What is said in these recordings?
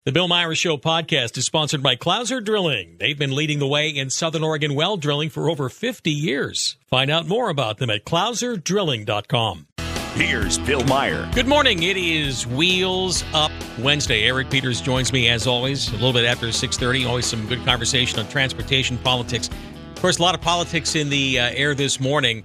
The Bill Myers Show podcast is sponsored by Clouser Drilling. They've been leading the way in Southern Oregon well drilling for over 50 years. Find out more about them at clouserdrilling.com. Here's Bill Meyer. Good morning. It is Wheels Up Wednesday. Eric Peters joins me, as always, a little bit after 6:30. Always some good conversation on transportation politics. Of course, a lot of politics in the air this morning.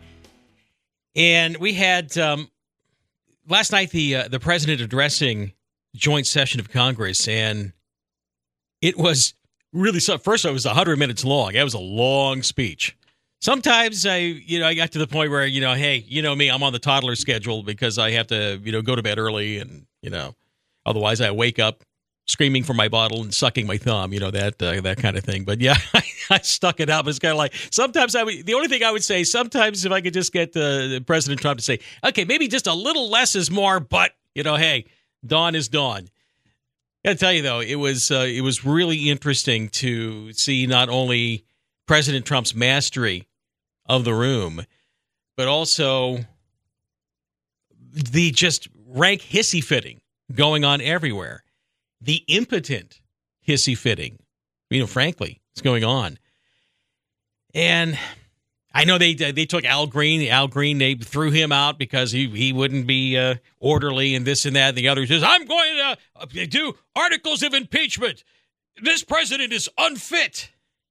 And we had, last night, the president addressing joint session of Congress, and it was really, first it was 100 minutes long. It was a long speech. Sometimes I got to the point where, hey, you know me, I'm on the toddler schedule because I have to, go to bed early and, otherwise I wake up screaming for my bottle and sucking my thumb, that kind of thing. But yeah, I stuck it out. It's kind of like, sometimes the only thing I would say, sometimes if I could just get President Trump to say, okay, maybe just a little less is more, but, hey, dawn is dawn. I got to tell you, though, it was really interesting to see not only President Trump's mastery of the room, but also the just rank hissy fitting going on everywhere. The impotent hissy fitting, frankly, is going on. And I know they took Al Green. Al Green, they threw him out because he wouldn't be orderly and this and that. And the other says, I'm going to do articles of impeachment. This president is unfit.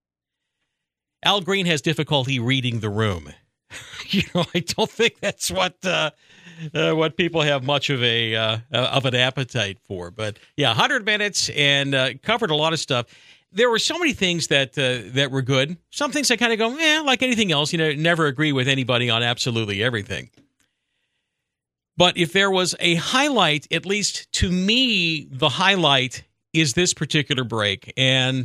Al Green has difficulty reading the room. I don't think that's what people have much of an appetite for. But yeah, 100 minutes and covered a lot of stuff. There were so many things that were good. Some things I kind of go, like anything else, never agree with anybody on absolutely everything. But if there was a highlight, at least to me, the highlight is this particular break. And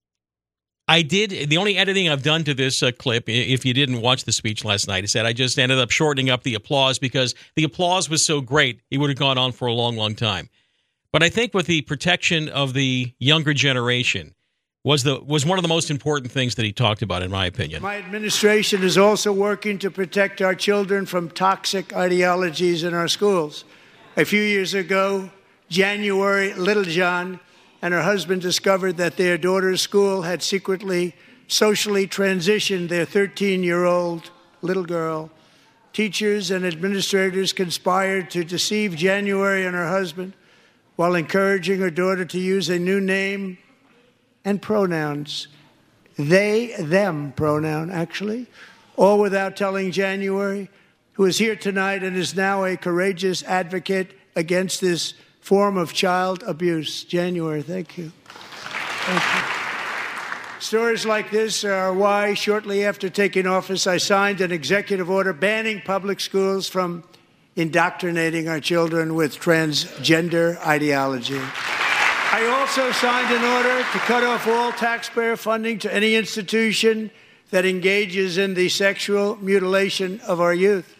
the only editing I've done to this clip, if you didn't watch the speech last night, is that I just ended up shortening up the applause because the applause was so great, it would have gone on for a long, long time. But I think with the protection of the younger generation, was one of the most important things that he talked about, in my opinion. My administration is also working to protect our children from toxic ideologies in our schools. A few years ago, January Littlejohn and her husband discovered that their daughter's school had secretly, socially transitioned their 13-year-old little girl. Teachers and administrators conspired to deceive January and her husband while encouraging her daughter to use a new name and pronouns, they, them pronoun, actually, all without telling January, who is here tonight and is now a courageous advocate against this form of child abuse. January, thank you. Thank you. Stories like this are why, shortly after taking office, I signed an executive order banning public schools from indoctrinating our children with transgender ideology. I also signed an order to cut off all taxpayer funding to any institution that engages in the sexual mutilation of our youth.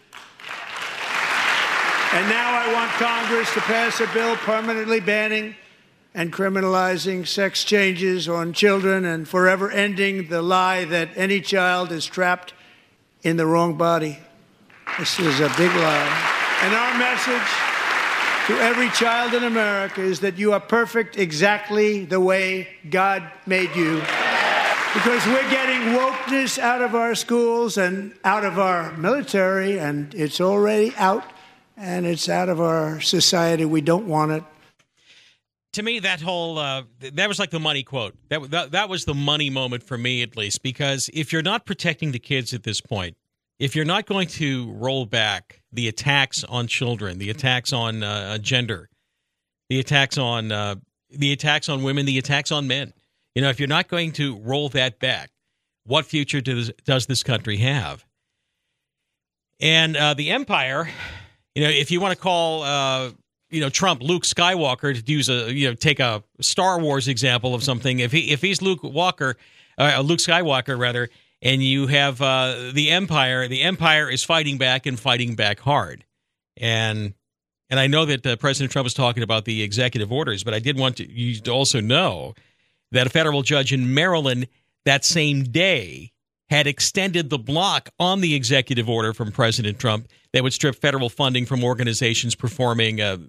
And now I want Congress to pass a bill permanently banning and criminalizing sex changes on children and forever ending the lie that any child is trapped in the wrong body. This is a big lie. And our message to every child in America is that you are perfect exactly the way God made you. Because we're getting wokeness out of our schools and out of our military, and it's already out, and it's out of our society. We don't want it. To me, that whole that was like the money quote. That was the money moment for me, at least, because if you're not protecting the kids at this point, if you're not going to roll back the attacks on children, the attacks on gender, the attacks on women, the attacks on men, if you're not going to roll that back, what future does this country have? And the empire, if you want to call Trump Luke Skywalker, to use take a Star Wars example of something, if he's Luke Skywalker rather. And you have the Empire. The Empire is fighting back and fighting back hard. And I know that President Trump was talking about the executive orders, but I did want you to also know that a federal judge in Maryland that same day had extended the block on the executive order from President Trump that would strip federal funding from organizations performing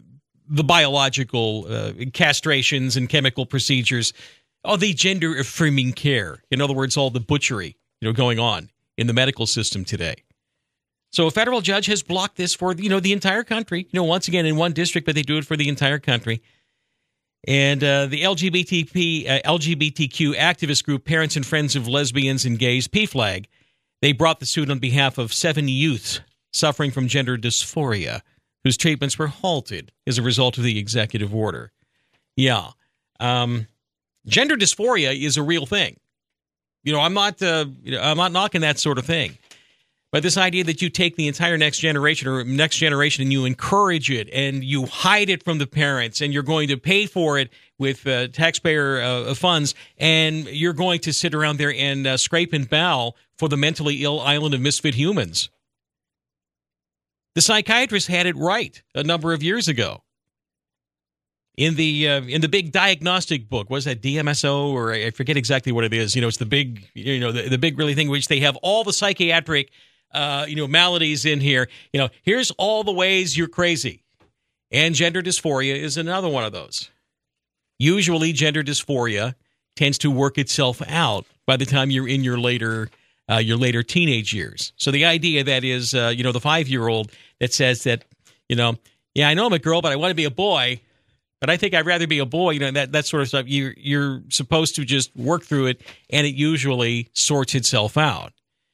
the biological castrations and chemical procedures, all the gender affirming care. In other words, all the butchery, going on in the medical system today. So a federal judge has blocked this for, the entire country, once again in one district, but they do it for the entire country. And the LGBTQ activist group Parents and Friends of Lesbians and Gays, PFLAG, they brought the suit on behalf of 7 youths suffering from gender dysphoria, whose treatments were halted as a result of the executive order. Yeah. Gender dysphoria is a real thing. I'm not knocking that sort of thing. But this idea that you take the entire next generation and you encourage it and you hide it from the parents and you're going to pay for it with taxpayer funds and you're going to sit around there and scrape and bow for the mentally ill island of misfit humans. The psychiatrist had it right a number of years ago. In the big diagnostic book, was that DMSO, or I forget exactly what it is. It's the big, the big really thing, which they have all the psychiatric, maladies in here. Here's all the ways you're crazy. And gender dysphoria is another one of those. Usually gender dysphoria tends to work itself out by the time you're in your later teenage years. So the idea that is, the 5-year-old that says that, yeah, I know I'm a girl, but I want to be a boy, but I think I'd rather be a boy, that sort of stuff. You're supposed to just work through it, and it usually sorts itself out.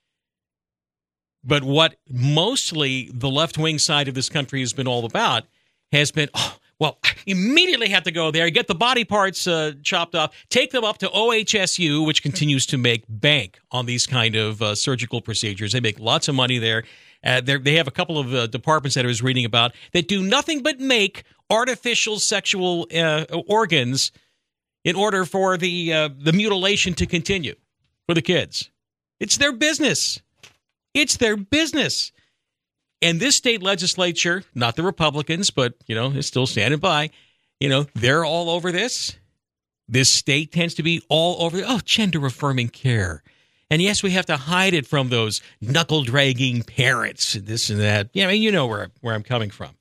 But what mostly the left-wing side of this country has been all about has been, immediately have to go there, get the body parts chopped off, take them up to OHSU, which continues to make bank on these kind of surgical procedures. They make lots of money there. They have a couple of departments that I was reading about that do nothing but make artificial sexual organs in order for the mutilation to continue for the kids. It's their business. It's their business. And this state legislature, not the Republicans, but, is still standing by, they're all over this. This state tends to be all over, gender-affirming care. And yes, we have to hide it from those knuckle-dragging parents, this and that. You know where I'm coming from.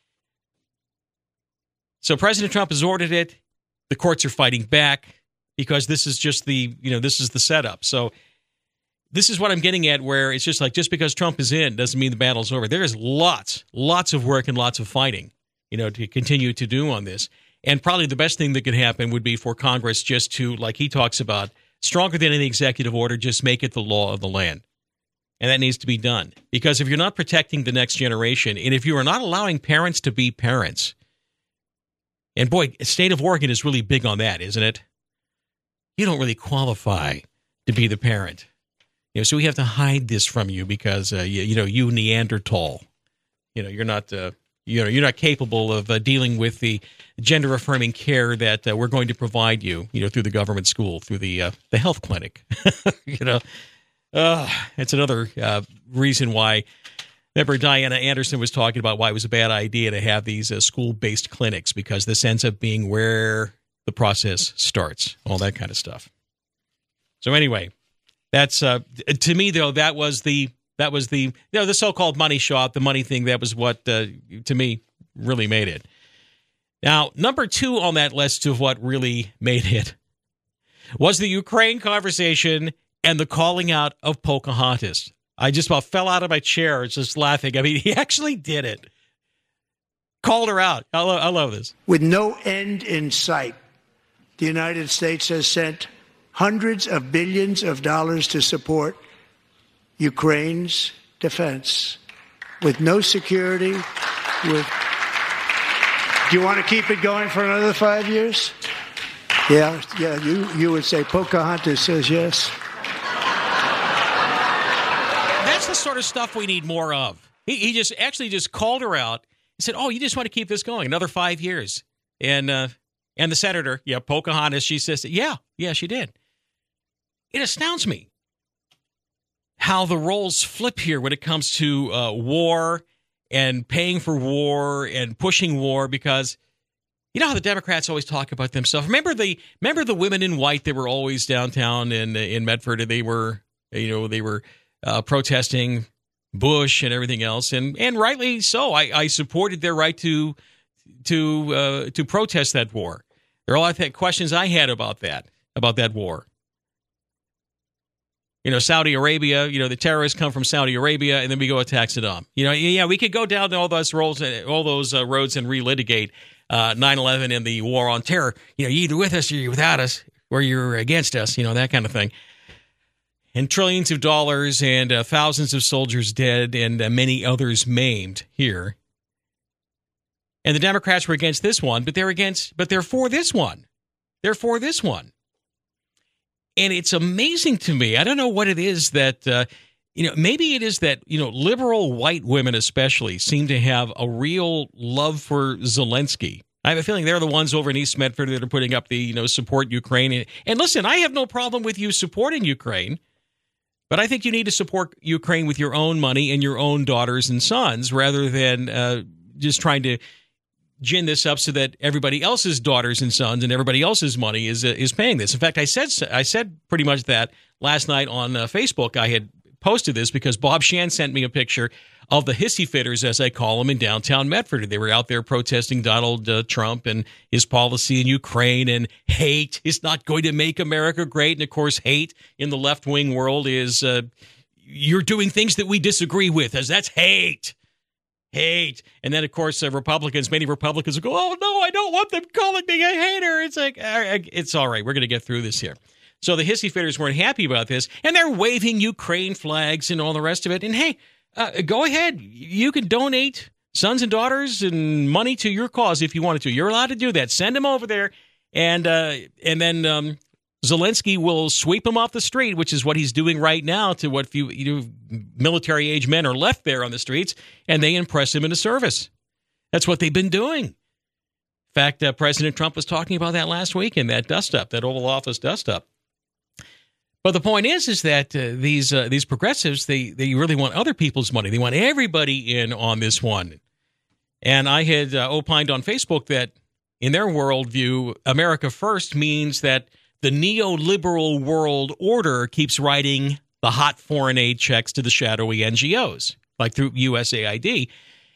So President Trump has ordered it. The courts are fighting back because this is just this is the setup. So this is what I'm getting at, where it's just like, just because Trump is in doesn't mean the battle's over. There is lots of work and lots of fighting, to continue to do on this. And probably the best thing that could happen would be for Congress just to, like he talks about, stronger than any executive order, just make it the law of the land. And that needs to be done. Because if you're not protecting the next generation, and if you are not allowing parents to be parents, and boy, the state of Oregon is really big on that, isn't it? You don't really qualify to be the parent. So we have to hide this from you because you Neanderthal, you're not capable of dealing with the gender affirming care that we're going to provide you, through the government school, through the health clinic. It's another reason why. Remember, Diana Anderson was talking about why it was a bad idea to have these school-based clinics, because this ends up being where the process starts, all that kind of stuff. So anyway, that's to me though that was the the so-called money shot, the money thing. That was what to me really made it. Now, number 2 on that list of what really made it was the Ukraine conversation and the calling out of Pocahontas. I just about fell out of my chair just laughing. I mean, he actually did it. Called her out. I love this. With no end in sight, the United States has sent hundreds of billions of dollars to support Ukraine's defense. With no security, Do you want to keep it going for another 5 years? Yeah, you would say Pocahontas says yes. That's the sort of stuff we need more of. He just called her out. He said, "Oh, you just want to keep this going another 5 years?" And the senator, Pocahontas, she says, "Yeah, she did." It astounds me how the roles flip here when it comes to war and paying for war and pushing war, because you know how the Democrats always talk about themselves. Remember the women in white that were always downtown in Medford, and they were protesting Bush and everything else, and rightly so. I supported their right to to protest that war. There are a lot of questions I had about that war. Saudi Arabia, the terrorists come from Saudi Arabia, and then we go attack Saddam. We could go down all those roads and relitigate 9/11 and the war on terror. You're either with us or you're without us, or you're against us, that kind of thing. And trillions of dollars and thousands of soldiers dead and many others maimed here. And the Democrats were against this one, but they're for this one. They're for this one. And it's amazing to me. I don't know what it is that, maybe it is that, liberal white women especially seem to have a real love for Zelensky. I have a feeling they're the ones over in East Medford that are putting up the, support Ukraine. And listen, I have no problem with you supporting Ukraine, but I think you need to support Ukraine with your own money and your own daughters and sons rather than just trying to gin this up so that everybody else's daughters and sons and everybody else's money is paying this. In fact, I said pretty much that last night on Facebook. I had posted this because Bob Shan sent me a picture of the hissy fitters, as I call them, in downtown Medford. They were out there protesting Donald Trump and his policy in Ukraine, and hate is not going to make America great. And, of course, hate in the left-wing world is you're doing things that we disagree with, as that's hate. Hate. And then, of course, many Republicans will go, oh, no, I don't want them calling me a hater. It's like, it's all right. We're going to get through this here. So the hissy fitters weren't happy about this, and they're waving Ukraine flags and all the rest of it. And, hey, go ahead. You can donate sons and daughters and money to your cause if you wanted to. You're allowed to do that. Send them over there, and then Zelensky will sweep them off the street, which is what he's doing right now to what few military-age men are left there on the streets, and they impress him into service. That's what they've been doing. In fact, President Trump was talking about that last week in that dust-up, that Oval Office dust-up. But the point is that these progressives, they really want other people's money. They want everybody in on this one. And I had opined on Facebook that in their worldview, America first means that the neoliberal world order keeps writing the hot foreign aid checks to the shadowy NGOs, like through USAID.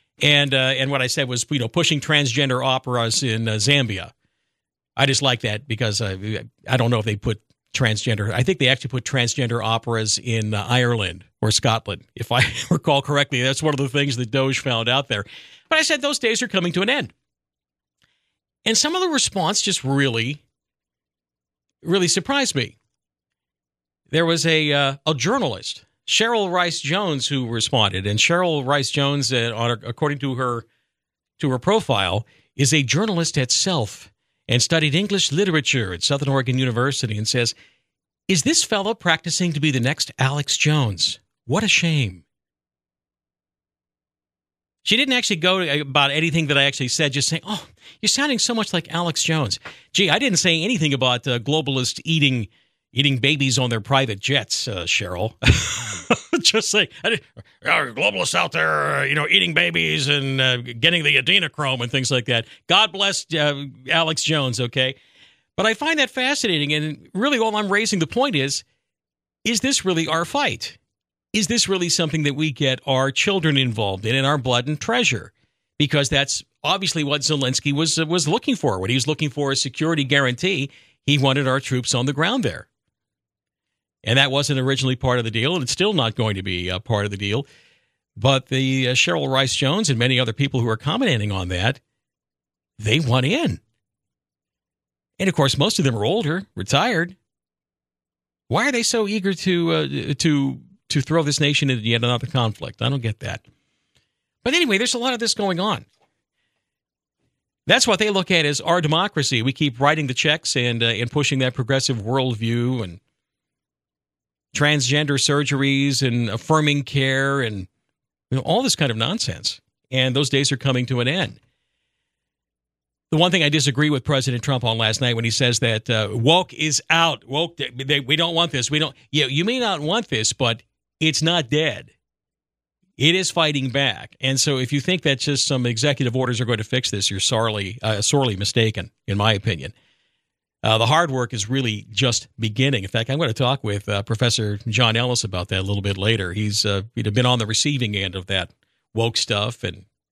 And what I said was, pushing transgender operas in Zambia. I just like that because I don't know if they put transgender. I think they actually put transgender operas in Ireland or Scotland, if I recall correctly. That's one of the things that Doge found out there. But I said those days are coming to an end. And some of the response just really surprised me. There was a journalist, Cheryl Rice Jones, who responded. And Cheryl Rice Jones, according to her profile, is a journalist at Self and studied English literature at Southern Oregon University, and says, "Is this fellow practicing to be the next Alex Jones? What a shame." She didn't actually go about anything that I actually said, just saying, "Oh, you're sounding so much like Alex Jones." Gee, I didn't say anything about globalists eating babies on their private jets, Cheryl. Just saying, globalists out there, eating babies and getting the adrenochrome and things like that. God bless Alex Jones, okay? But I find that fascinating, and really all I'm raising the point is this really our fight? Is this really something that we get our children involved in our blood and treasure? Because that's obviously what Zelensky was looking for. What he was looking for is security guarantee. He wanted our troops on the ground there. And that wasn't originally part of the deal, and it's still not going to be part of the deal. But the Cheryl Rice Jones and many other people who are commenting on that, they want in. And, of course, most of them are older, retired. Why are they so eager to throw this nation into yet another conflict? I don't get that. But anyway, there's a lot of this going on. That's what they look at as our democracy. We keep writing the checks and pushing that progressive worldview and transgender surgeries and affirming care and all this kind of nonsense. And those days are coming to an end. The one thing I disagree with President Trump on last night when he says that woke is out. Woke, we don't want this. We don't. Yeah, you may not want this, but it's not dead. It is fighting back. And so if you think that just some executive orders are going to fix this, you're sorely mistaken, in my opinion. The hard work is really just beginning. In fact, I'm going to talk with Professor John Ellis about that a little bit later. He's been on the receiving end of that woke stuff, and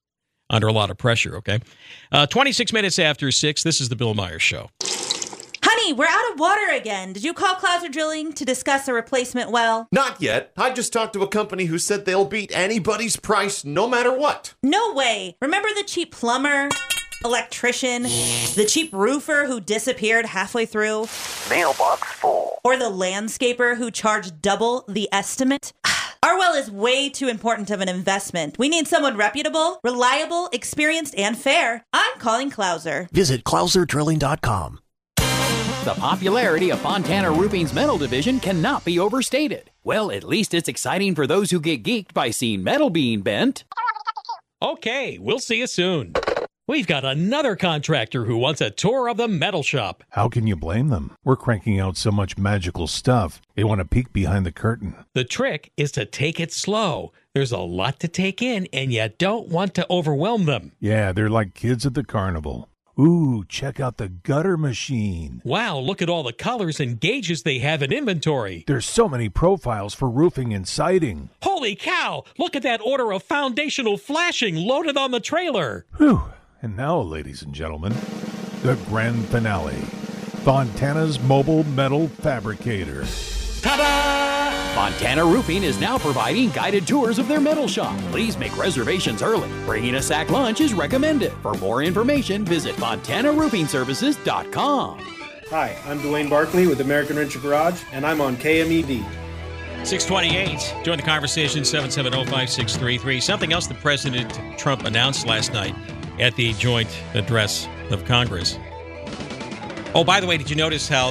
under a lot of pressure, okay? 26 minutes after 6, this is the Bill Meyer Show. Honey, we're out of water again. Did you call Clouser Drilling to discuss a replacement well? Not yet. I just talked to a company who said they'll beat anybody's price no matter what. No way. Remember the cheap plumber, electrician, the cheap roofer who disappeared halfway through? Mailbox full. Or the landscaper who charged double the estimate? Our well is way too important of an investment. We need someone reputable, reliable, experienced, and fair. I'm calling Clouser. Visit ClouserDrilling.com. The popularity of Fontana Roofing's metal division cannot be overstated. Well, at least it's exciting for those who get geeked by seeing metal being bent. Okay, we'll see you soon. We've got another contractor who wants a tour of the metal shop. How can you blame them? We're cranking out so much magical stuff. They want to peek behind the curtain. The trick is to take it slow. There's a lot to take in, and you don't want to overwhelm them. Yeah, they're like kids at the carnival. Ooh, check out the gutter machine. Wow, look at all the colors and gauges they have in inventory. There's so many profiles for roofing and siding. Holy cow, look at that order of foundational flashing loaded on the trailer. Whew. And now, ladies and gentlemen, the grand finale. Fontana's Mobile Metal Fabricator. Ta-da! Fontana Roofing is now providing guided tours of their metal shop. Please make reservations early. Bringing a sack lunch is recommended. For more information, visit FontanaRoofingServices.com. Hi, I'm Dwayne Barkley with American Renter Garage, and I'm on KMED. 628. Join the conversation, 770-5633. Something else that President Trump announced last night at the joint address of Congress. Oh, by the way, did you notice how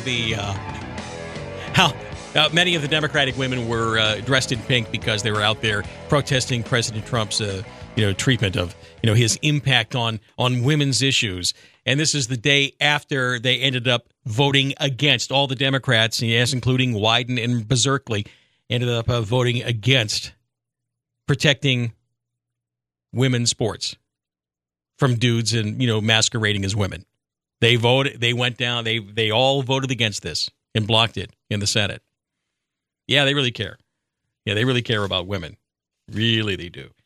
many of the Democratic women were dressed in pink because they were out there protesting President Trump's treatment of his impact on women's issues? And this is the day after they ended up voting against. All the Democrats, yes, including Wyden and Berserkley, ended up voting against protecting women's sports from dudes and masquerading as women. They voted. They went down. They all voted against this and blocked it in the Senate. Yeah, they really care. Yeah, they really care about women. Really, they do.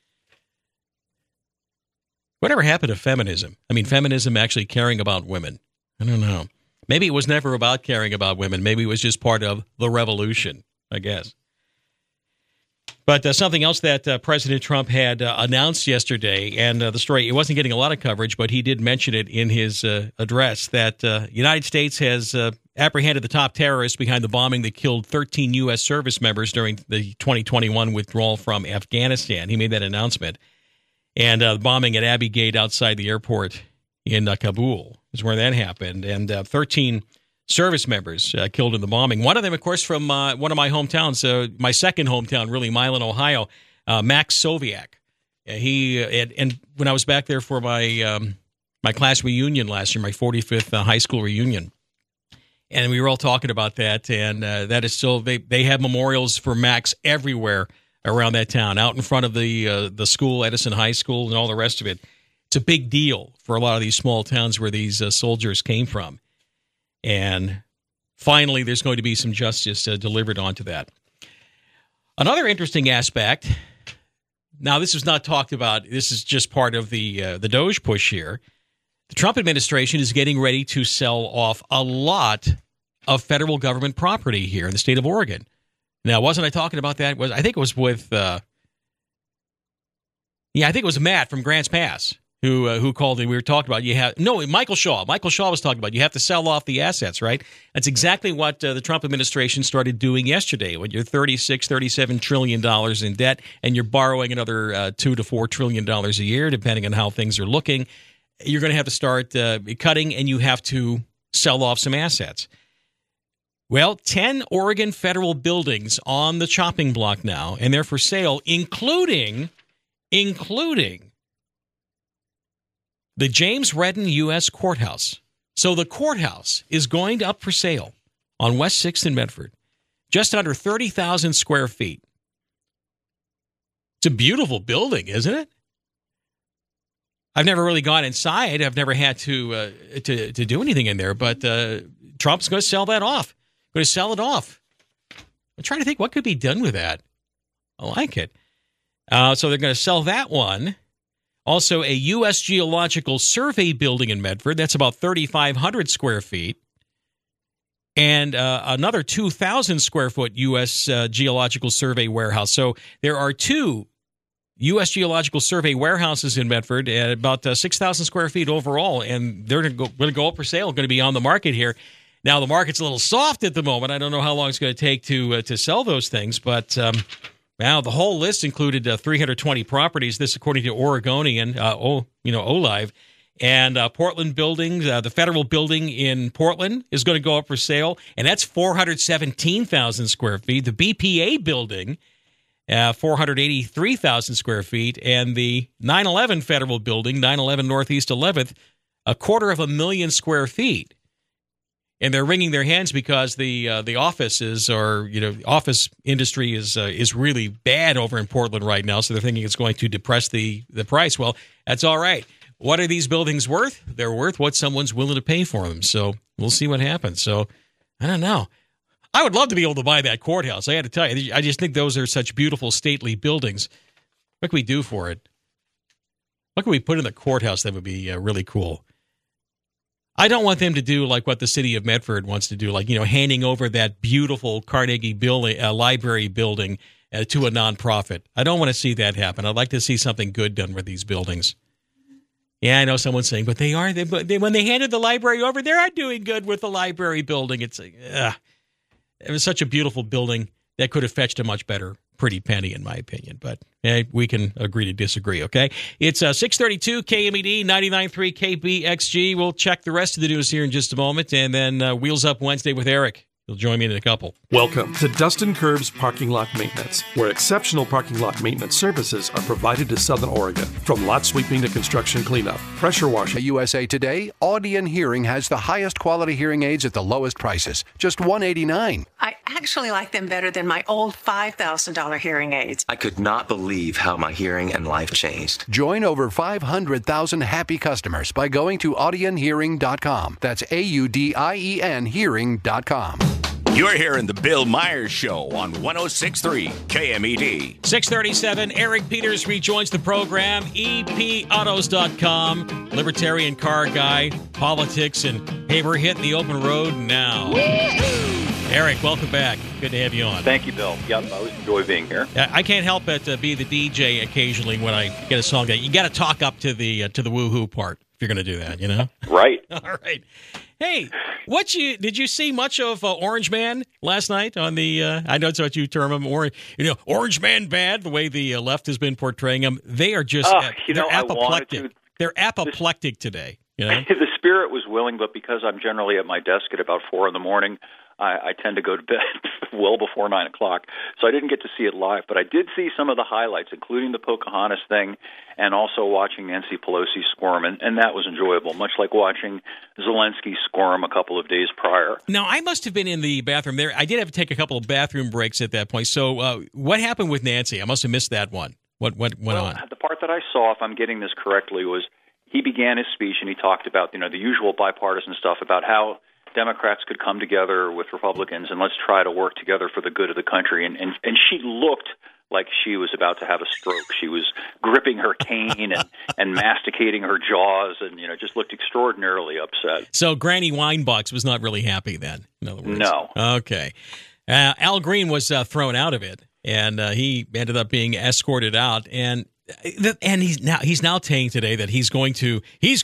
Whatever happened to feminism? I mean, feminism actually caring about women. I don't know. Maybe it was never about caring about women. Maybe it was just part of the revolution, I guess. But something else that President Trump had announced yesterday, and the story, it wasn't getting a lot of coverage, but he did mention it in his address, that the United States has apprehended the top terrorists behind the bombing that killed 13 U.S. service members during the 2021 withdrawal from Afghanistan. He made that announcement. And the bombing at Abbey Gate outside the airport in Kabul is where that happened. And 13 service members killed in the bombing. One of them, of course, from one of my hometowns, my second hometown, really, Milan, Ohio, Max Soviak. And when I was back there for my class reunion last year, my 45th high school reunion, and we were all talking about that, and that is still, they have memorials for Max everywhere around that town, out in front of the school, Edison High School, and all the rest of it. It's a big deal for a lot of these small towns where these soldiers came from. And finally, there's going to be some justice delivered onto that. Another interesting aspect, now this is not talked about, this is just part of the Doge push here. The Trump administration is getting ready to sell off a lot of federal government property here in the state of Oregon. Now, wasn't I talking about that? I think it was with, I think it was Matt from Grants Pass who called and we were talking about Michael Shaw. Michael Shaw was talking about you have to sell off the assets, right? That's exactly what the Trump administration started doing yesterday. When you're $37 trillion in debt and you're borrowing another $2 to $4 trillion a year, depending on how things are looking, you're going to have to start cutting, and you have to sell off some assets. Well, 10 Oregon federal buildings on the chopping block now, and they're for sale, including the James Redden U.S. Courthouse. So the courthouse is going up for sale on West 6th in Medford, just under 30,000 square feet. It's a beautiful building, isn't it? I've never really gone inside. I've never had to do anything in there, but Trump's going to sell that off. Going to sell it off. I'm trying to think what could be done with that. I like it. So they're going to sell that one. Also, a U.S. Geological Survey building in Medford. That's about 3,500 square feet. And another 2,000 square foot U.S. Geological Survey warehouse. So there are two U.S. Geological Survey warehouses in Medford at about 6,000 square feet overall, and they're going to go up for sale, going to be on the market here. Now, the market's a little soft at the moment. I don't know how long it's going to take to sell those things, but now the whole list included 320 properties. This, according to Oregonian, Olive. And Portland buildings, the federal building in Portland is going to go up for sale, and that's 417,000 square feet. The BPA building, 483,000 square feet, and the 911 federal building, 911 Northeast 11th, 250,000 square feet. And they're wringing their hands because the offices office industry is really bad over in Portland right now. So they're thinking it's going to depress the price. Well, that's all right. What are these buildings worth? They're worth what someone's willing to pay for them. So we'll see what happens. So I don't know. I would love to be able to buy that courthouse. I got to tell you, I just think those are such beautiful, stately buildings. What can we do for it? What can we put in the courthouse that would be really cool? I don't want them to do like what the city of Medford wants to do, like, handing over that beautiful Carnegie Library building to a nonprofit. I don't want to see that happen. I'd like to see something good done with these buildings. Yeah, I know someone's saying, but they are. When they handed the library over, they are doing good with the library building. It's it was such a beautiful building that could have fetched a much better pretty penny, in my opinion. But we can agree to disagree, okay? It's 632 KMED, 99.3 KBXG. We'll check the rest of the news here in just a moment, and then Wheels Up Wednesday with Eric. You'll join me in a couple. Welcome to Dustin Curbs Parking Lot Maintenance, where exceptional parking lot maintenance services are provided to Southern Oregon. From lot sweeping to construction cleanup, pressure washing. USA Today, Audion Hearing has the highest quality hearing aids at the lowest prices, just $189. I actually like them better than my old $5,000 hearing aids. I could not believe how my hearing and life changed. Join over 500,000 happy customers by going to audionhearing.com. That's AUDIEN hearing.com. You're hearing the Bill Myers Show on 106.3 KMED. 6:37, Eric Peters rejoins the program. EPAutos.com, libertarian car guy, politics, and hey, we're hitting the open road now. Woo-hoo! Eric, welcome back. Good to have you on. Thank you, Bill. Yep, I always enjoy being here. I can't help but be the DJ occasionally when I get a song that you got to talk up to the woohoo part if you're going to do that, Right. All right. Hey, did you see much of Orange Man last night on the? I know it's what you term him, Orange Man bad. The way the left has been portraying him, they are just they're apoplectic. They're apoplectic today. The spirit was willing, but because I'm generally at my desk at about 4 a.m, I tend to go to bed well before 9 o'clock, so I didn't get to see it live. But I did see some of the highlights, including the Pocahontas thing, and also watching Nancy Pelosi squirm, and that was enjoyable, much like watching Zelensky squirm a couple of days prior. Now, I must have been in the bathroom there. I did have to take a couple of bathroom breaks at that point. So what happened with Nancy? I must have missed that one. What went on? The part that I saw, if I'm getting this correctly, was he began his speech, and he talked about the usual bipartisan stuff about how Democrats could come together with Republicans and let's try to work together for the good of the country. And she looked like she was about to have a stroke. She was gripping her cane and masticating her jaws and, just looked extraordinarily upset. So Granny Winebox was not really happy then, in other words. No. Okay. Al Green was thrown out of it, and he ended up being escorted out. And he's now saying today that he's going to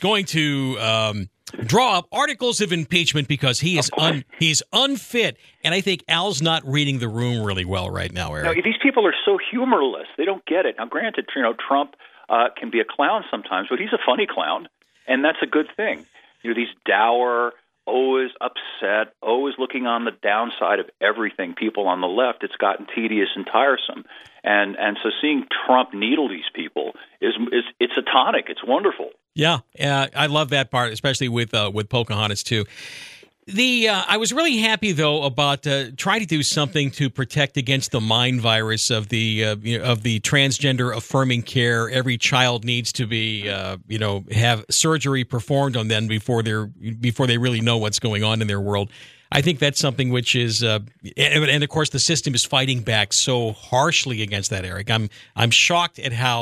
draw up articles of impeachment because he's unfit. And I think Al's not reading the room really well right now, Eric. No, these people are so humorless. They don't get it. Now, granted, Trump can be a clown sometimes, but he's a funny clown, and that's a good thing. These dour, always upset, always looking on the downside of everything people on the left, it's gotten tedious and tiresome. And so seeing Trump needle these people it's a tonic. It's wonderful. Yeah, I love that part, especially with Pocahontas too. I was really happy though about trying to do something to protect against the mind virus of the transgender affirming care. Every child needs to be have surgery performed on them before they really know what's going on in their world. I think that's something which is, and of course the system is fighting back so harshly against that, Eric. I'm shocked at how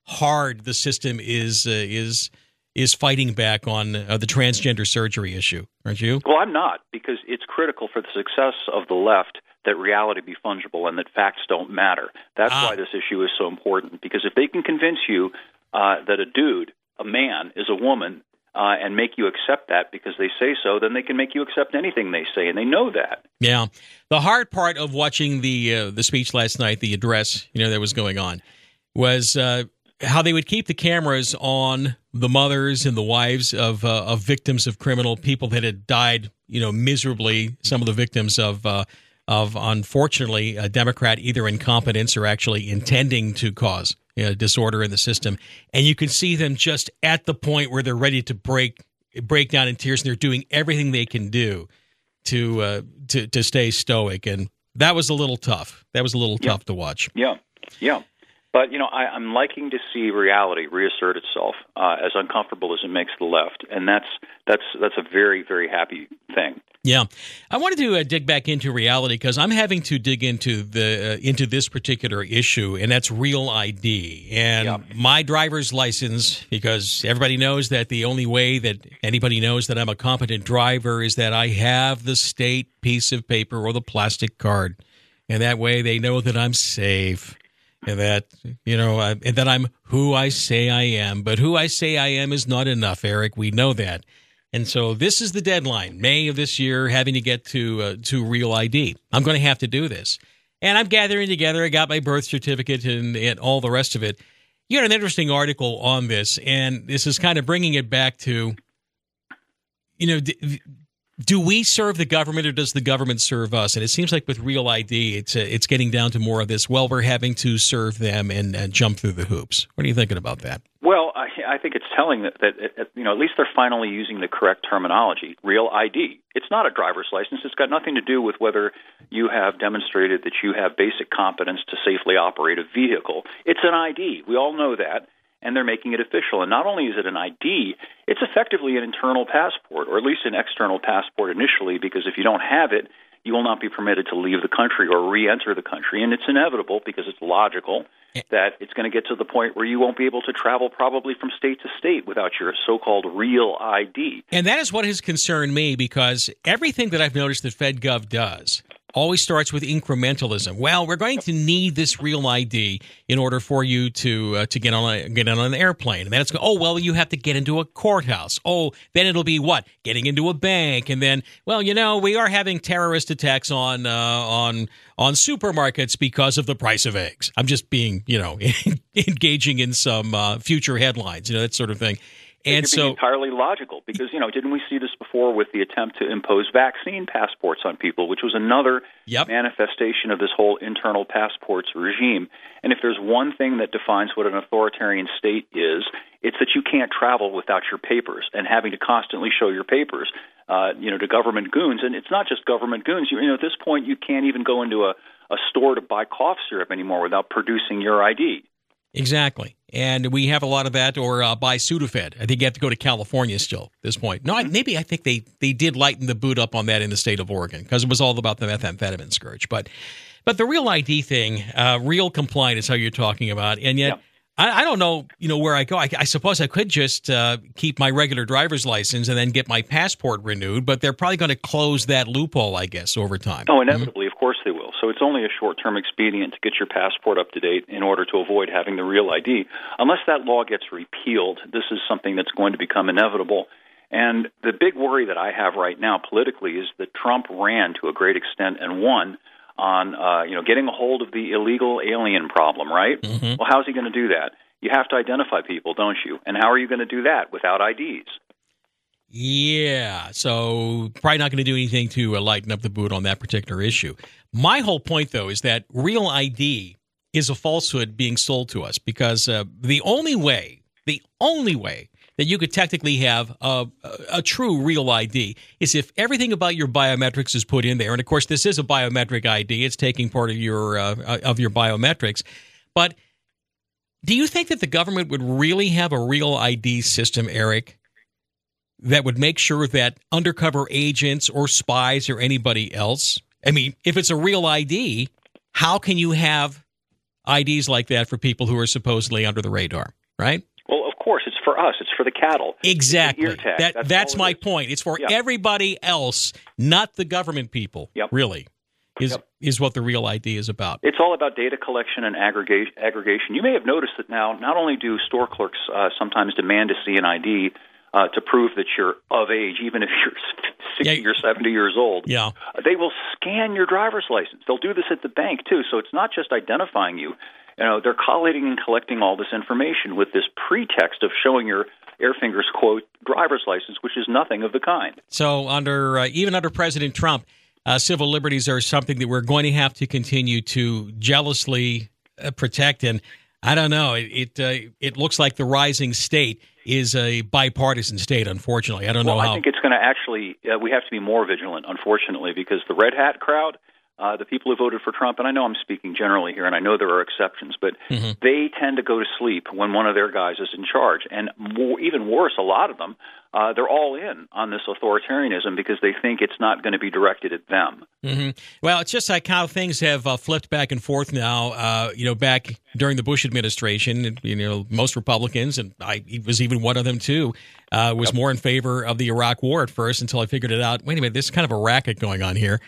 hard the system is fighting back on the transgender surgery issue, aren't you? Well, I'm not, because it's critical for the success of the left that reality be fungible and that facts don't matter. That's why this issue is so important, because if they can convince you that a man, is a woman, and make you accept that because they say so, then they can make you accept anything they say, and they know that. Yeah. The hard part of watching the speech last night, the address, that was going on, was how they would keep the cameras on the mothers and the wives of victims of criminal people that had died, miserably. Some of the victims of unfortunately a Democrat either incompetence or actually intending to cause disorder in the system, and you can see them just at the point where they're ready to break down in tears, and they're doing everything they can do to stay stoic, and that was a little tough. That was a little tough to watch. Yeah. But, I'm liking to see reality reassert itself, as uncomfortable as it makes the left, and that's a very, very happy thing. Yeah, I wanted to dig back into reality because I'm having to dig into this particular issue, and that's Real ID and my driver's license. Because everybody knows that the only way that anybody knows that I'm a competent driver is that I have the state piece of paper or the plastic card, and that way they know that I'm safe. And that, and that I'm who I say I am. But who I say I am is not enough, Eric. We know that. And so this is the deadline, May of this year, having to get to Real ID. I'm going to have to do this. And I'm gathering together. I got my birth certificate and all the rest of it. You had an interesting article on this, and this is kind of bringing it back to, do we serve the government or does the government serve us? And it seems like with Real ID, it's getting down to more of this, well, we're having to serve them and jump through the hoops. What are you thinking about that? Well, I think it's telling that at least they're finally using the correct terminology, Real ID. It's not a driver's license. It's got nothing to do with whether you have demonstrated that you have basic competence to safely operate a vehicle. It's an ID. We all know that. And they're making it official. And not only is it an ID, it's effectively an internal passport, or at least an external passport initially, because if you don't have it, you will not be permitted to leave the country or re-enter the country. And it's inevitable, because it's logical, that it's going to get to the point where you won't be able to travel probably from state to state without your so-called Real ID. And that is what has concerned me, because everything that I've noticed that FedGov does always starts with incrementalism. Well, we're going to need this Real ID in order for you to get on an airplane. And then it's you have to get into a courthouse. Oh, then it'll be what? Getting into a bank. And then, we are having terrorist attacks on supermarkets because of the price of eggs. I'm just being, engaging in some future headlines, that sort of thing. And it could be entirely logical because, didn't we see this before with the attempt to impose vaccine passports on people, which was another manifestation of this whole internal passports regime. And if there's one thing that defines what an authoritarian state is, it's that you can't travel without your papers and having to constantly show your papers, to government goons. And it's not just government goons. At this point, you can't even go into a store to buy cough syrup anymore without producing your ID. Exactly. And we have a lot of that, or buy Sudafed. I think you have to go to California still at this point. No, I think they did lighten the boot up on that in the state of Oregon because it was all about the methamphetamine scourge. But the Real ID thing, real compliant is how you're talking about. And yet I don't know, where I go. I suppose I could just keep my regular driver's license and then get my passport renewed, but they're probably going to close that loophole, I guess, over time. Oh, inevitably. Of course they will. So it's only a short-term expedient to get your passport up to date in order to avoid having the Real ID. Unless that law gets repealed, this is something that's going to become inevitable. And the big worry that I have right now politically is that Trump ran to a great extent and won on getting a hold of the illegal alien problem, right? Mm-hmm. Well, how's he going to do that? You have to identify people, don't you? And how are you going to do that without IDs? Yeah, so probably not going to do anything to lighten up the boot on that particular issue. My whole point, though, is that Real ID is a falsehood being sold to us because the only way that you could technically have a true Real ID is if everything about your biometrics is put in there. And, of course, this is a biometric ID. It's taking part of your biometrics. But do you think that the government would really have a Real ID system, Eric, that would make sure that undercover agents or spies or anybody else, I mean, if it's a Real ID, how can you have IDs like that for people who are supposedly under the radar, right? Well, of course, it's for us. It's for the cattle. Exactly. That's my point. It's for everybody else, not the government people, really, is what the real ID is about. It's all about data collection and aggregation. You may have noticed that now not only do store clerks sometimes demand to see an ID to prove that you're of age, even if you're 60 or 70 years old. Yeah. They will scan your driver's license. They'll do this at the bank, too. So it's not just identifying you. They're collating and collecting all this information with this pretext of showing your Airfingers, quote, driver's license, which is nothing of the kind. So even under President Trump, civil liberties are something that we're going to have to continue to jealously protect. And I don't know, it looks like the rising state is a bipartisan state, unfortunately. I don't know how. I think it's going to actually, we have to be more vigilant, unfortunately, because the red hat crowd, the people who voted for Trump, and I know I'm speaking generally here, and I know there are exceptions, but they tend to go to sleep when one of their guys is in charge. And even worse, a lot of them, they're all in on this authoritarianism because they think it's not going to be directed at them. Well, it's just like how things have flipped back and forth now. Back during the Bush administration, most Republicans, and I was even one of them too, was more in favor of the Iraq War at first until I figured it out. Wait a minute, there's kind of a racket going on here.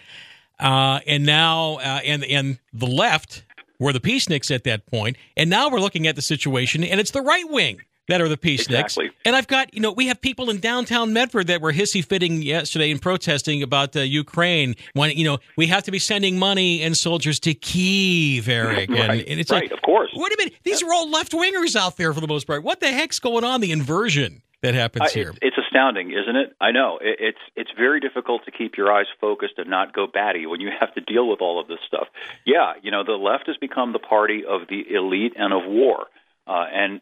And now, and the left were the peaceniks at that point, and now we're looking at the situation, and it's the right wing that are the peaceniks. Exactly. And I've got, we have people in downtown Medford that were hissy-fitting yesterday and protesting about Ukraine. When, we have to be sending money and soldiers to Kyiv, Eric. Right, and it's right, of course. Wait a minute, these are all left-wingers out there for the most part. What the heck's going on? The inversion that happens here. It's astounding, isn't it? I know. It's very difficult to keep your eyes focused and not go batty when you have to deal with all of this stuff. Yeah, the left has become the party of the elite and of war. And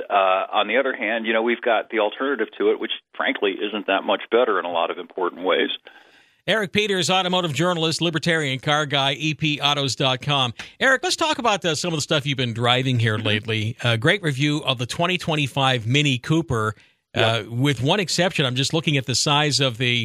on the other hand, we've got the alternative to it, which frankly isn't that much better in a lot of important ways. Eric Peters, automotive journalist, libertarian car guy, EPAutos.com. Eric, let's talk about some of the stuff you've been driving here lately. Great review of the 2025 Mini Cooper. With one exception, I'm just looking at the size of the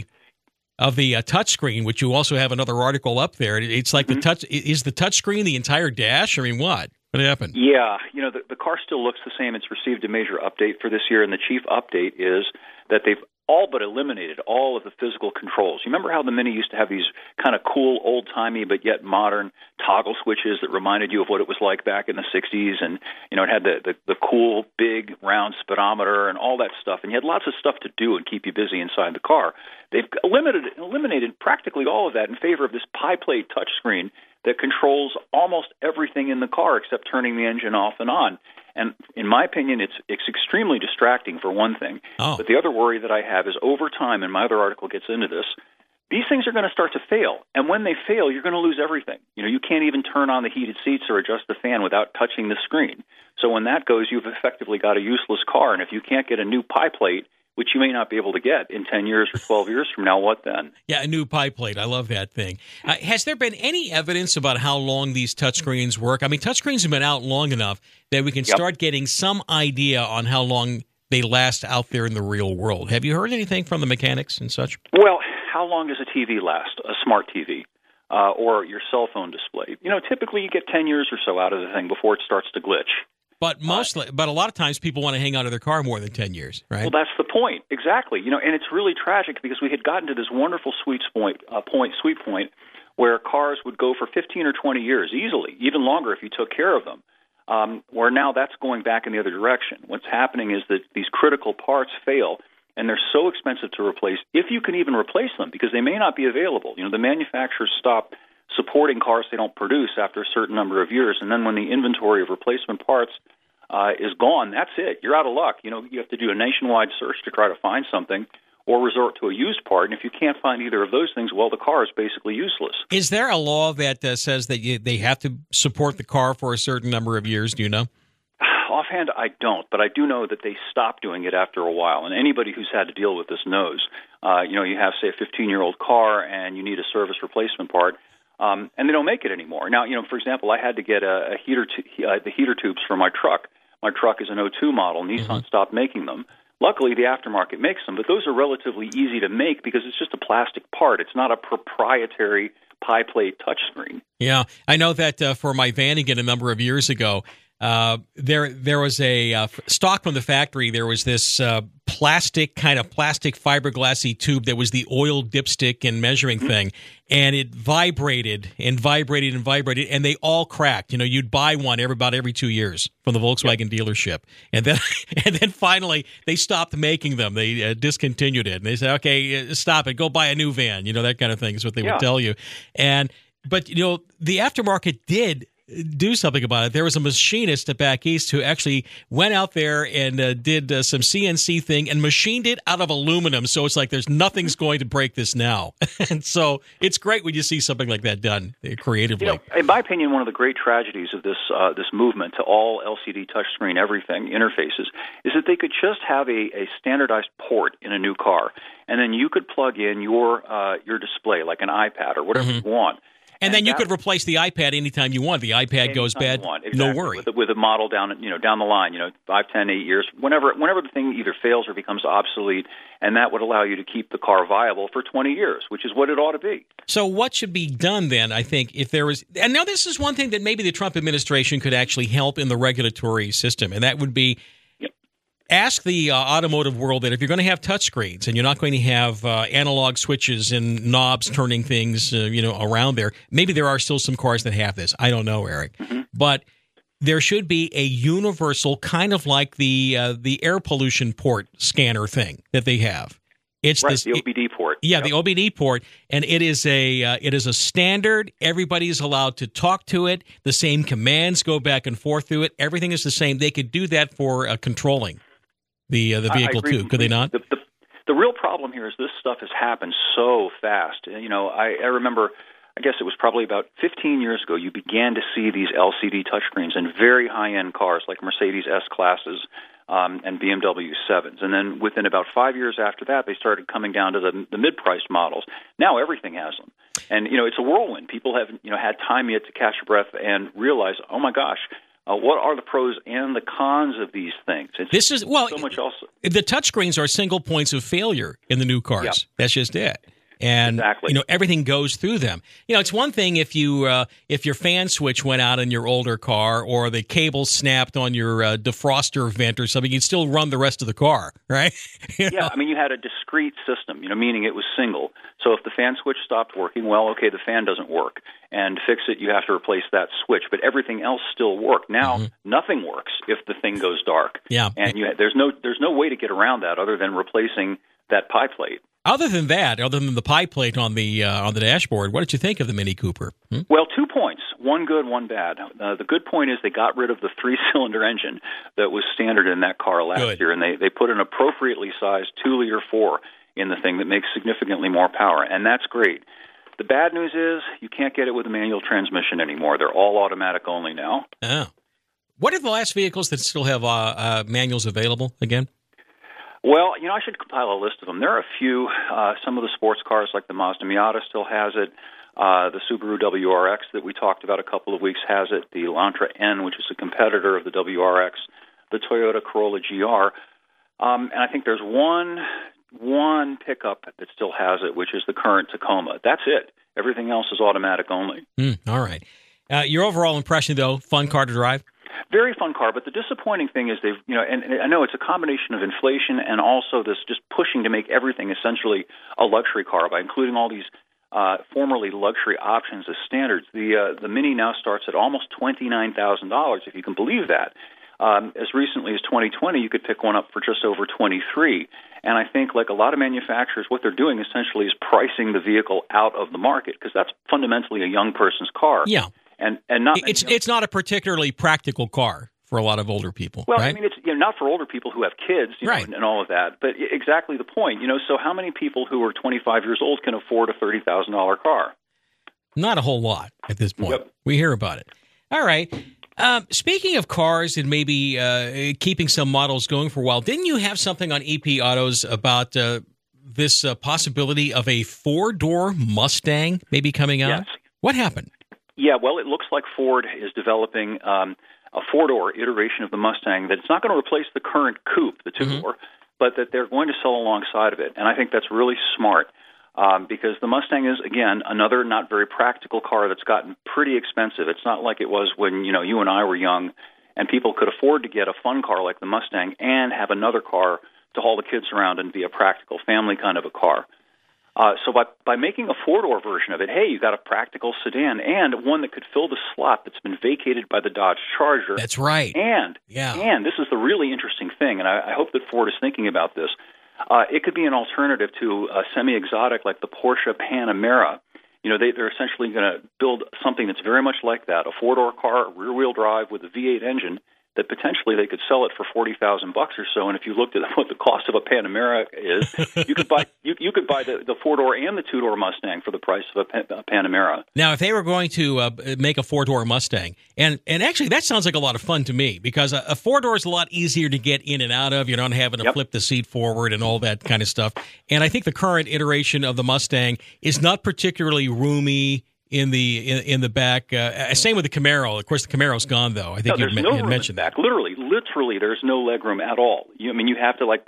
touchscreen, which you also have another article up there. It's like the touchscreen the entire dash? I mean, what happened? Yeah, the car still looks the same. It's received a major update for this year, and the chief update is that they've all but eliminated all of the physical controls. You remember how the Mini used to have these kind of cool, old-timey, but yet modern toggle switches that reminded you of what it was like back in the 60s, and it had the cool, big, round speedometer and all that stuff, and you had lots of stuff to do and keep you busy inside the car. They've eliminated practically all of that in favor of this pie-plate touchscreen that controls almost everything in the car except turning the engine off and on. And in my opinion, it's extremely distracting for one thing. Oh. But the other worry that I have is over time, and my other article gets into this, these things are going to start to fail. And when they fail, you're going to lose everything. You can't even turn on the heated seats or adjust the fan without touching the screen. So when that goes, you've effectively got a useless car. And if you can't get a new pie plate, which you may not be able to get in 10 years or 12 years from now, what then? Yeah, a new pie plate. I love that thing. Has there been any evidence about how long these touchscreens work? I mean, touchscreens have been out long enough that we can start getting some idea on how long they last out there in the real world. Have you heard anything from the mechanics and such? Well, how long does a TV last, a smart TV, or your cell phone display? Typically you get 10 years or so out of the thing before it starts to glitch. But but a lot of times people want to hang on to their car more than 10 years, right? Well, that's the point. Exactly. And it's really tragic because we had gotten to this wonderful sweet point where cars would go for 15 or 20 years easily, even longer if you took care of them, where now that's going back in the other direction. What's happening is that these critical parts fail, and they're so expensive to replace, if you can even replace them, because they may not be available. The manufacturers stop supporting cars they don't produce after a certain number of years, and then when the inventory of replacement parts is gone, that's it. You're out of luck. You have to do a nationwide search to try to find something or resort to a used part, and if you can't find either of those things, well, the car is basically useless. Is there a law that says that they have to support the car for a certain number of years? Do you know? Offhand, I don't, but I do know that they stopped doing it after a while, and anybody who's had to deal with this knows. You have, say, a 15-year-old car, and you need a service replacement part, and they don't make it anymore. Now, for example, I had to get the heater tubes for my truck. My truck is an 02 model. Nissan stopped making them. Luckily, the aftermarket makes them, but those are relatively easy to make because it's just a plastic part. It's not a proprietary pie plate touchscreen. Yeah, I know that for my Vanagon a number of years ago, there was a stock from the factory. There was this plastic fiberglassy tube that was the oil dipstick and measuring thing, and it vibrated and vibrated and vibrated, and they all cracked. You know, you'd buy one about every 2 years from the Volkswagen dealership, and then finally they stopped making them. They discontinued it, and they said, "Okay, stop it. Go buy a new van." You know, that kind of thing is what they would tell you. But you know, the aftermarket did do something about it. There was a machinist back east who actually went out there and did some CNC thing and machined it out of aluminum. So it's like nothing's going to break this now. And so it's great when you see something like that done creatively. You know, in my opinion, one of the great tragedies of this movement to all LCD touchscreen everything interfaces is that they could just have a standardized port in a new car, and then you could plug in your display like an iPad or whatever you want. And then you could replace the iPad anytime you want. The iPad goes bad, no worry. With a model down the line, 5, 10, 8 years, whenever the thing either fails or becomes obsolete, and that would allow you to keep the car viable for 20 years, which is what it ought to be. So what should be done then, I think, if there was... And now this is one thing that maybe the Trump administration could actually help in the regulatory system, and that would be... Ask the automotive world that if you're going to have touchscreens and you're not going to have analog switches and knobs turning things, around there, maybe there are still some cars that have this. I don't know, Eric. Mm-hmm. But there should be a universal, kind of like the air pollution port scanner thing that they have. It's right, the OBD port. Yeah, the OBD port, and it is a standard. Everybody's allowed to talk to it. The same commands go back and forth through it. Everything is the same. They could do that for controlling the vehicle too, could they not? The real problem here is this stuff has happened so fast. I remember, I guess it was probably about 15 years ago, you began to see these LCD touchscreens in very high-end cars like Mercedes S-Classes and BMW 7s. And then within about 5 years after that, they started coming down to the mid-priced models. Now everything has them. And, it's a whirlwind. People haven't, had time yet to catch a breath and realize, oh, my gosh, what are the pros and the cons of these things? So much else. The touchscreens are single points of failure in the new cars. Yep. That's just it. And exactly. Everything goes through them. It's one thing if your fan switch went out in your older car or the cable snapped on your defroster vent or something, you'd still run the rest of the car, right? Yeah, I mean, you had a discrete system, meaning it was single. So if the fan switch stopped working, well, okay, the fan doesn't work. And to fix it, you have to replace that switch. But everything else still worked. Now, nothing works if the thing goes dark. Yeah. And there's no way to get around that other than replacing that pie plate. Other than the pie plate on the dashboard, what did you think of the Mini Cooper? Well, 2 points. One good, one bad. The good point is they got rid of the 3-cylinder engine that was standard in that car last year, and they put an appropriately sized 2-liter 4 in the thing that makes significantly more power, and that's great. The bad news is you can't get it with a manual transmission anymore. They're all automatic only now. Oh. What are the last vehicles that still have manuals available again? Well, I should compile a list of them. There are a few. Some of the sports cars, like the Mazda Miata, still has it. The Subaru WRX that we talked about a couple of weeks has it. The Elantra N, which is a competitor of the WRX. The Toyota Corolla GR. And I think there's one pickup that still has it, which is the current Tacoma. That's it. Everything else is automatic only. All right. Your overall impression, though, fun car to drive? Very fun car, but the disappointing thing is they've, and I know it's a combination of inflation and also this just pushing to make everything essentially a luxury car by including all these formerly luxury options as standards. The Mini now starts at almost $29,000, if you can believe that. As recently as 2020, you could pick one up for just over $23,000. And I think, like a lot of manufacturers, what they're doing essentially is pricing the vehicle out of the market because that's fundamentally a young person's car. Yeah. And not it's not a particularly practical car for a lot of older people. Well, right? I mean, it's not for older people who have kids, right, and all of that. But exactly the point. So how many people who are 25 years old can afford a $30,000 car? Not a whole lot at this point. Yep. We hear about it. All right. Speaking of cars and maybe keeping some models going for a while, didn't you have something on EP Autos about this possibility of a 4-door Mustang maybe coming out? Yes. What happened? Yeah, well, it looks like Ford is developing a 4-door iteration of the Mustang that's not going to replace the current coupe, the 2-door, but that they're going to sell alongside of it. And I think that's really smart. because the Mustang is, again, another not very practical car that's gotten pretty expensive. It's not like it was when, you and I were young and people could afford to get a fun car like the Mustang and have another car to haul the kids around and be a practical family kind of a car. So by making a four-door version of it, hey, you got a practical sedan and one that could fill the slot that's been vacated by the Dodge Charger. That's right. And this is the really interesting thing, and I hope that Ford is thinking about this. It could be an alternative to a semi-exotic like the Porsche Panamera. They're essentially going to build something that's very much like that, a four-door car, rear-wheel drive with a V8 engine that potentially they could sell it for $40,000 or so. And if you looked at what the cost of a Panamera is, you could buy the four-door and the two-door Mustang for the price of a Panamera. Now, if they were going to make a four-door Mustang, and actually that sounds like a lot of fun to me, because a four-door is a lot easier to get in and out of. You're not having to flip the seat forward and all that kind of stuff. And I think the current iteration of the Mustang is not particularly roomy in the back. Same with the Camaro. Of course, the Camaro's gone, though. I think you mentioned that. Literally, there's no legroom at all. You have to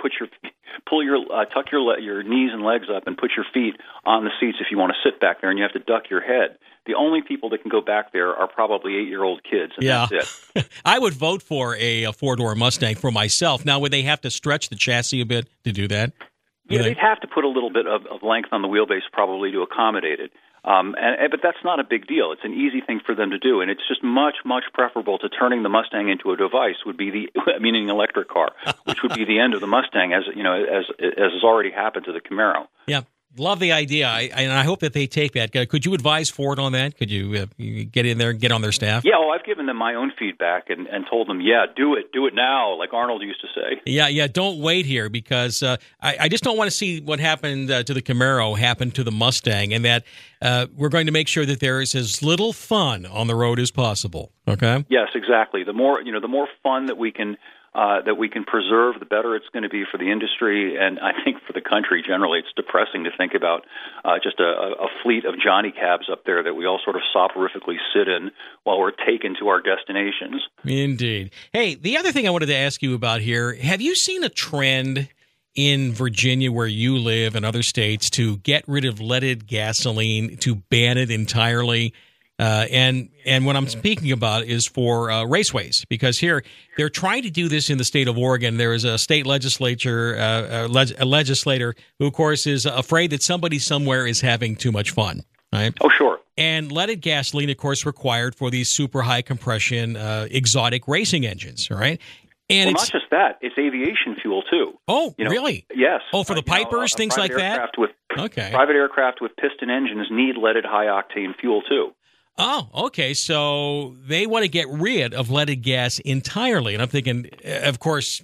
tuck your knees and legs up and put your feet on the seats if you want to sit back there, and you have to duck your head. The only people that can go back there are probably 8-year-old kids, and that's it. I would vote for a four-door Mustang for myself. Now, would they have to stretch the chassis a bit to do that? Yeah, they'd have to put a little bit of length on the wheelbase probably to accommodate it. But that's not a big deal. It's an easy thing for them to do, and it's just much, much preferable to turning the Mustang into a device. An electric car, which would be the end of the Mustang, as has already happened to the Camaro. Yeah, love the idea, and I hope that they take that. Could you advise Ford on that? Could you get in there and get on their staff? Yeah, I've given them my own feedback and told them, do it now, like Arnold used to say. Yeah, don't wait here, because I just don't want to see what happened to the Camaro happen to the Mustang, and that we're going to make sure that there is as little fun on the road as possible. Okay? Yes, exactly. The more fun that we can preserve, the better it's going to be for the industry, and I think for the country generally. It's depressing to think about just a fleet of Johnny cabs up there that we all sort of soporifically sit in while we're taken to our destinations. Indeed. Hey, the other thing I wanted to ask you about here, have you seen a trend in Virginia, where you live, and other states, to get rid of leaded gasoline, to ban it entirely? And what I'm speaking about is for raceways, because here they're trying to do this in the state of Oregon. There is a state legislator, a legislator who, of course, is afraid that somebody somewhere is having too much fun. Right? Oh, sure. And leaded gasoline, of course, required for these super high compression exotic racing engines. Right? And not just that; it's aviation fuel too. Oh, really? Yes. Oh, for the Pipers, things like that. Private aircraft with piston engines need leaded high octane fuel too. Oh, okay. So they want to get rid of leaded gas entirely, and I'm thinking, of course,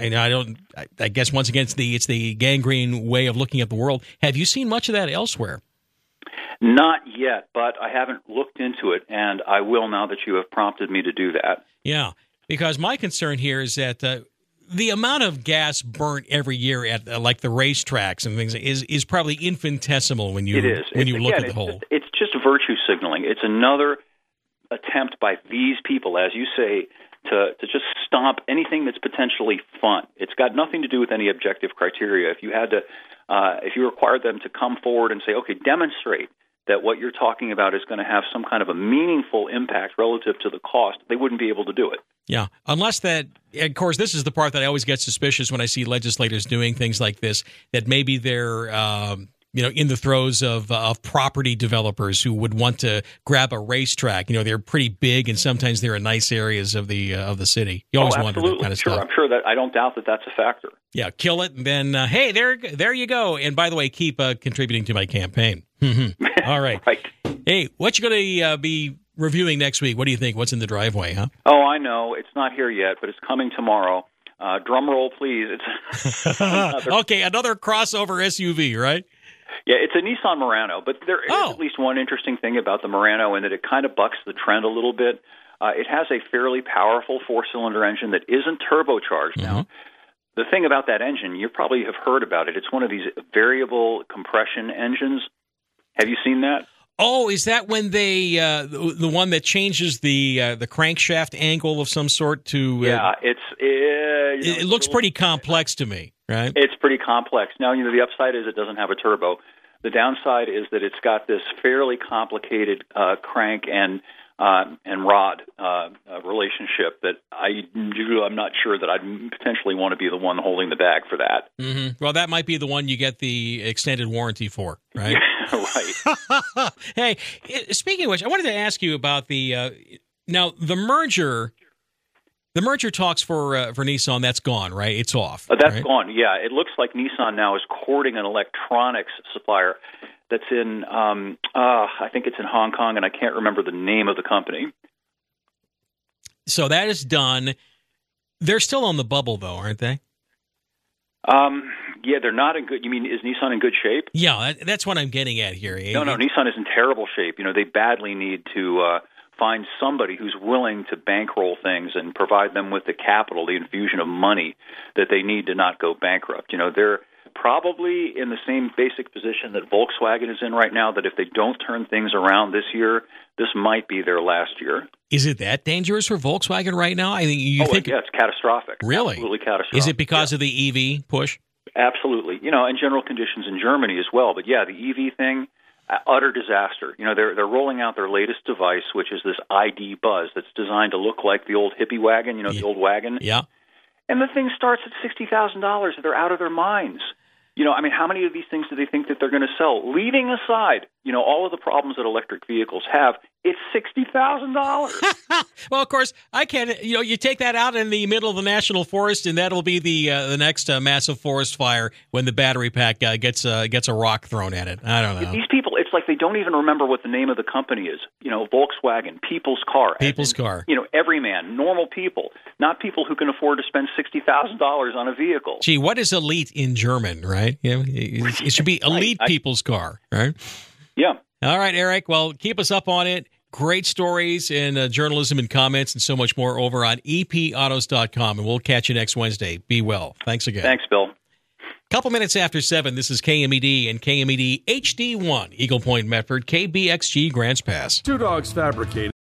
I guess once again it's the gangrene way of looking at the world. Have you seen much of that elsewhere? Not yet, but I haven't looked into it, and I will now that you have prompted me to do that. Yeah, because my concern here is that the amount of gas burnt every year at like the racetracks and things is probably infinitesimal when you look at the whole. It's just virtue signaling. It's another attempt by these people, as you say, to just stomp anything that's potentially fun. It's got nothing to do with any objective criteria. If you required them to come forward and say, okay, demonstrate that what you're talking about is going to have some kind of a meaningful impact relative to the cost, they wouldn't be able to do it. Yeah, unless that, of course, this is the part that I always get suspicious when I see legislators doing things like this, that maybe they're in the throes of property developers who would want to grab a racetrack. They're pretty big, and sometimes they're in nice areas of the city. You always wonder that kind of stuff. I'm sure that I don't doubt that that's a factor. Yeah, kill it, and then hey, there you go. And by the way, keep contributing to my campaign. All right. Right. Hey, what you going to be reviewing next week? What do you think? What's in the driveway? Huh? Oh, I know it's not here yet, but it's coming tomorrow. Drum roll, please. It's another crossover SUV, right? Yeah, it's a Nissan Murano, but there is at least one interesting thing about the Murano in that it kind of bucks the trend a little bit. It has a fairly powerful four-cylinder engine that isn't turbocharged. Now, the thing about that engine, you probably have heard about it. It's one of these variable compression engines. Have you seen that? Oh, is that when they the one that changes the crankshaft angle of some sort to? It looks pretty complex to me, right? It's pretty complex. Now, the upside is it doesn't have a turbo. The downside is that it's got this fairly complicated crank and rod relationship that I'm not sure that I'd potentially want to be the one holding the bag for that. Mm-hmm. Well, that might be the one you get the extended warranty for, right? Right. Hey, speaking of which, I wanted to ask you about the merger. The merger talks for Nissan, that's gone, right? It's off. That's right? gone, yeah. It looks like Nissan now is courting an electronics supplier that's in, I think it's in Hong Kong, and I can't remember the name of the company. So that is done. They're still on the bubble, though, aren't they? Yeah, they're not in good. You mean, is Nissan in good shape? Yeah, that's what I'm getting at here. No, Nissan is in terrible shape. They badly need to find somebody who's willing to bankroll things and provide them with the capital, the infusion of money that they need to not go bankrupt. They're probably in the same basic position that Volkswagen is in right now, that if they don't turn things around this year, this might be their last year. Is it that dangerous for Volkswagen right now? I think yeah, it's catastrophic. Really? Absolutely catastrophic. Is it because of the EV push? Absolutely. And general conditions in Germany as well. But yeah, the EV thing, utter disaster. They're rolling out their latest device, which is this ID Buzz that's designed to look like the old hippie wagon, the old wagon. Yeah. And the thing starts at $60,000. They're out of their minds. How many of these things do they think that they're going to sell? Leaving aside, all of the problems that electric vehicles have, it's $60,000. Well, of course, I can't. You take that out in the middle of the national forest, and that'll be the next massive forest fire when the battery pack gets a rock thrown at it. I don't know. These people, it's like they don't even remember what the name of the company is. Volkswagen, People's Car. People's Car. Everyman, normal people, not people who can afford to spend $60,000 on a vehicle. Gee, what is elite in German, right? It should be elite People's Car, right? Yeah. All right, Eric. Well, keep us up on it. Great stories and journalism and comments and so much more over on epautos.com. And we'll catch you next Wednesday. Be well. Thanks again. Thanks, Bill. Couple minutes after 7, this is KMED and KMED HD1, Eagle Point, Medford, KBXG, Grants Pass. Two Dogs Fabricated.